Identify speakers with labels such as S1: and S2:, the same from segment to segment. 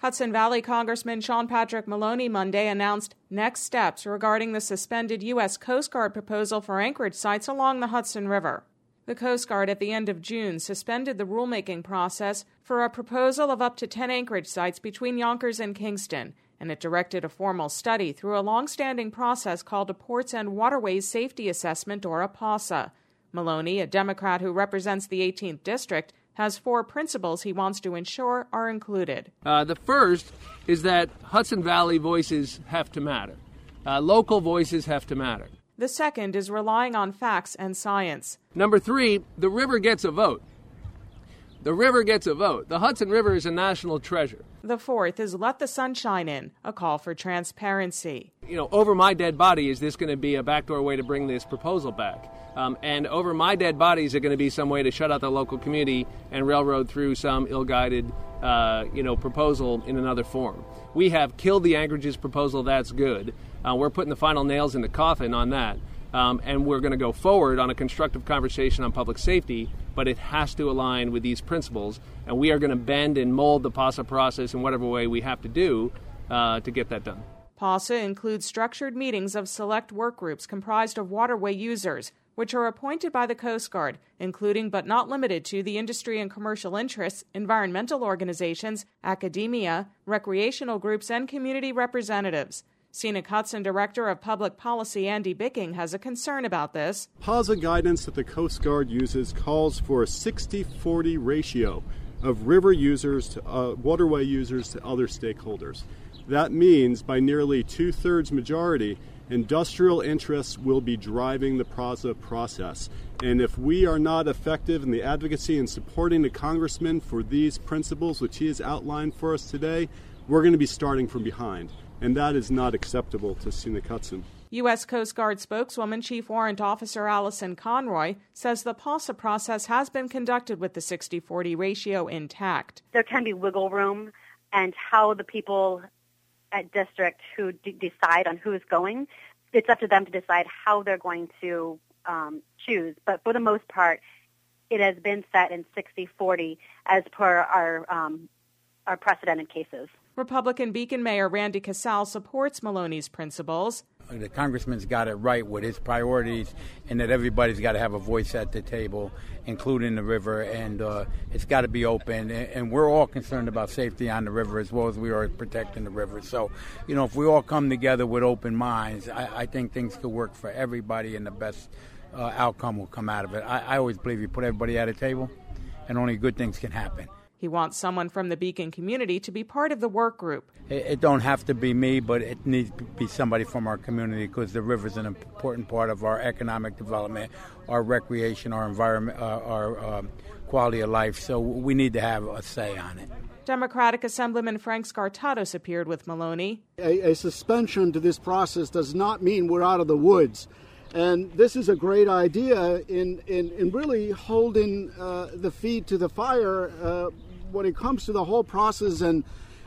S1: Hudson Valley Congressman Sean Patrick Maloney Monday announced next steps regarding the suspended U.S. Coast Guard proposal for anchorage sites along the Hudson River. The Coast Guard at the end of June suspended the rulemaking process for a proposal of up to 10 anchorage sites between Yonkers and Kingston, and it directed a formal study through a long-standing process called a Ports and Waterways Safety Assessment, or a PASA. Maloney, a Democrat who represents the 18th District, has 4 principles he wants to ensure are included.
S2: The first is that Hudson Valley voices have to matter. Local voices have to matter.
S1: The second is relying on facts and science.
S2: Number 3, the river gets a vote. The river gets a vote. The Hudson River is a national treasure.
S1: The fourth is let the sunshine in, a call for transparency.
S2: Over my dead body, is this going to be a backdoor way to bring this proposal back? And over my dead body, is it going to be some way to shut out the local community and railroad through some ill-guided, proposal in another form? We have killed the anchorages proposal. That's good. We're putting the final nails in the coffin on that. And we're going to go forward on a constructive conversation on public safety, but it has to align with these principles, and we are going to bend and mold the PASA process in whatever way we have to do to get that done.
S1: PASA includes structured meetings of select work groups comprised of waterway users, which are appointed by the Coast Guard, including but not limited to the industry and commercial interests, environmental organizations, academia, recreational groups, and community representatives. Scenic Hudson Director of Public Policy Andy Bicking has a concern about this.
S3: PASA guidance that the Coast Guard uses calls for a 60-40 ratio of river users to waterway users to other stakeholders. That means by nearly 2/3 majority, industrial interests will be driving the PASA process. And if we are not effective in the advocacy and supporting the congressman for these principles, which he has outlined for us today, we're going to be starting from behind. And that is not acceptable to Scenic Hudson.
S1: U.S. Coast Guard spokeswoman Chief Warrant Officer Allison Conroy says the PASA process has been conducted with the 60-40 ratio intact.
S4: There can be wiggle room, and how the people at district who decide on who's going, it's up to them to decide how they're going to choose. But for the most part, it has been set in 60-40 as per our precedented cases.
S1: Republican Beacon Mayor Randy Casale supports Maloney's principles.
S5: The congressman's got it right with his priorities, and that everybody's got to have a voice at the table, including the river, and it's got to be open. And we're all concerned about safety on the river as well as we are protecting the river. So, if we all come together with open minds, I think things could work for everybody, and the best outcome will come out of it. I always believe you put everybody at a table, and only good things can happen.
S1: He wants someone from the Beacon community to be part of the work group.
S5: It don't have to be me, but it needs to be somebody from our community, because the river is an important part of our economic development, our recreation, our environment, our quality of life. So we need to have a say on it.
S1: Democratic Assemblyman Frank Skartatos appeared with Maloney.
S6: A suspension to this process does not mean we're out of the woods. And this is a great idea in really holding the feet to the fire when it comes to the whole process, and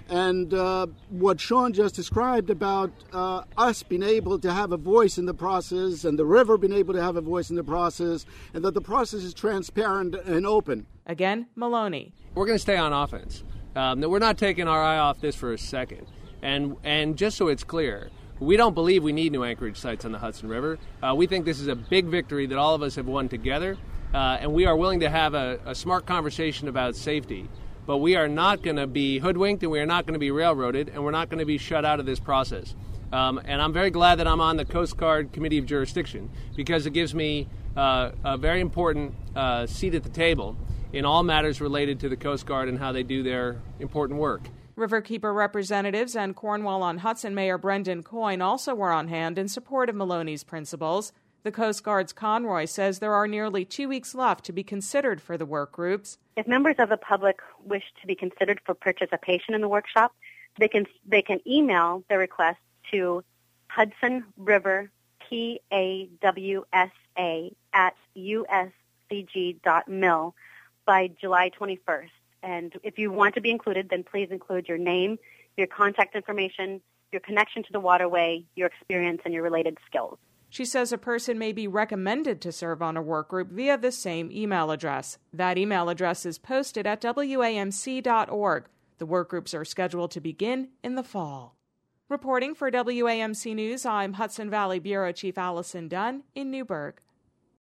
S6: what Sean just described about us being able to have a voice in the process, and the river being able to have a voice in the process, and that the process is transparent and open.
S1: Again, Maloney.
S2: We're going to stay on offense. We're not taking our eye off this for a second. And just so it's clear, we don't believe we need new anchorage sites on the Hudson River. We think this is a big victory that all of us have won together, and we are willing to have a smart conversation about safety. But we are not going to be hoodwinked, and we are not going to be railroaded, and we're not going to be shut out of this process. And I'm very glad that I'm on the Coast Guard Committee of Jurisdiction, because it gives me a very important seat at the table in all matters related to the Coast Guard and how they do their important work.
S1: Riverkeeper representatives and Cornwall-on-Hudson Mayor Brendan Coyne also were on hand in support of Maloney's principles. The Coast Guard's Conroy says there are nearly 2 weeks left to be considered for the work groups.
S4: If members of the public wish to be considered for participation in the workshop, they can email their request to Hudson River PAWSA@uscg.mil by July 21st. And if you want to be included, then please include your name, your contact information, your connection to the waterway, your experience, and your related skills.
S1: She says a person may be recommended to serve on a work group via the same email address. That email address is posted at WAMC.org. The work groups are scheduled to begin in the fall. Reporting for WAMC News, I'm Hudson Valley Bureau Chief Allison Dunn in Newburgh.